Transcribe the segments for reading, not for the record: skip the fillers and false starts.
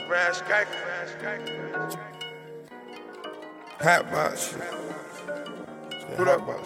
Hot box. Put up box.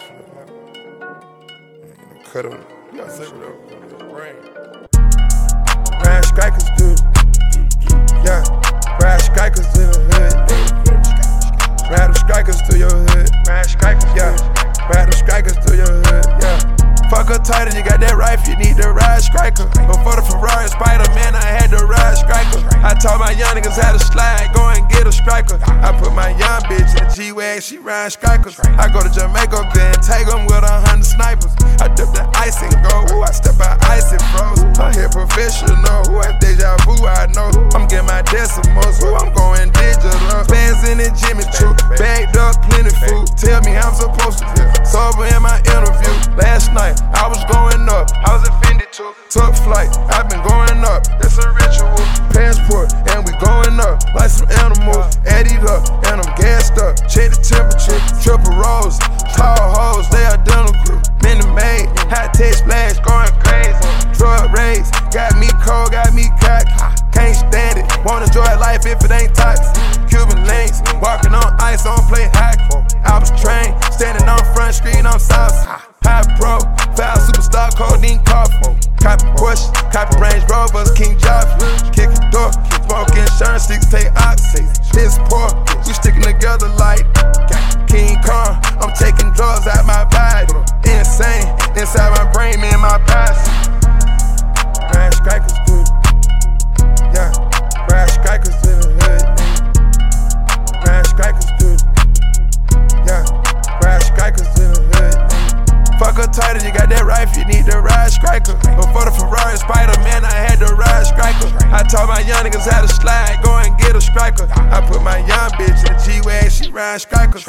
Cut on. You gotta save it up. Brain. Rash strikers do. Yeah. Rash strikers to the hood. Rattle strikers to your hood. Rash strikers. Yeah. Rattle strikers to your hood. Yeah. Fuck her tighter, you got that rifle, you need the ride striker. Before the Ferrari Spider-Man, I had the ride striker. I taught my young niggas how to slide, go and get a striker. I put my young bitch in a G-Wag, she ride strikers. I go to Jamaica, then take them with 100 snipers. I dip the ice and go, ooh, I step out ice and froze. I'm here professional, ooh, I deja vu, I know. I'm getting my decimals, ooh, I'm going digital. Bands in the Jimmy Choo, bagged up, plenty food. Tell me how I'm supposed to feel. Sober in my interview, last night I was going up, I was offended too. Took flight, I've been going up, it's a ritual. Passport, and we going up like some animals. Added up, and I'm gassed up. Check the temperature, triple rolls, tall hoes, they identical. Mini made, high tech splash, going crazy. Drug raids, got me cold, got me cocky. Can't stand it, wanna enjoy life if it ain't toxic. Cuban links, walking on ice, on play hockey. I was trained, standing on front street on Southside. High pro, foul superstar, codeine coffee. Copy Bush, copy Range Rovers, King Joffrey. Kick a door, smoke insurance, 6 take oxy. This poor, we sticking together like King Kong. I'm taking drugs out my body. Insane, inside my brain, me and my posse. Rash strikers do. Yeah, rash strikers to the hood. Rash strikers do. Yeah, rash strikers to the hood. Fuck her tighter, you got that rifle, you need the ride striker. Before the Ferrari Spider-Man, I had the ride striker. I taught my young niggas how to slide, go and get a striker. I put my young bitch in a G-Wag, she ride strikers.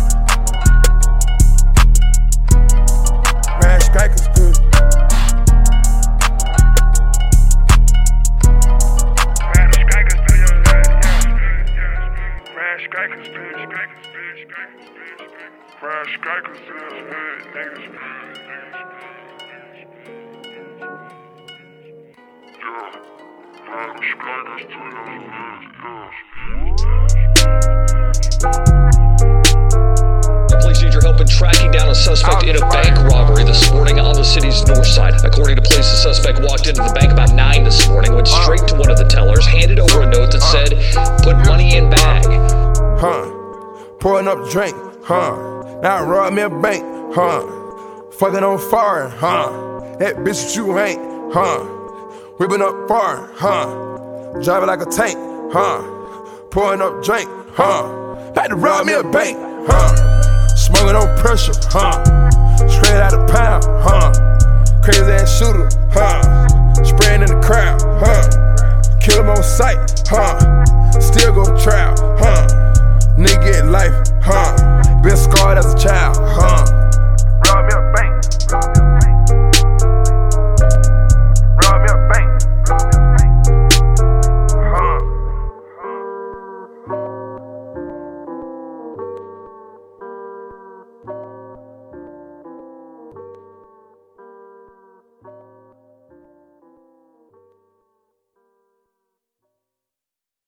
Ride strikers good. Ride strikers to your hood, yeah. Ride strikers to your Ride strikers to the hood, niggas. Yeah, ride strikers to your hood, Police need your help in tracking down a suspect in a bank robbery this morning on the city's north side. According to police, the suspect walked into the bank about 9 this morning, went straight to one of the tellers, handed over a note that said, "Put money in bag." Pouring up drink, Now rob me a bank, Fucking on fire, That bitch that you ain't, Whipping up far, Driving like a tank, Pouring up drink, About to rob me a bank, Smoking on pressure, Straight out of pound, Crazy ass shooter, Spraying in the crowd, Kill him on sight, Still go to trial, Nigga get life, Been scarred as a child,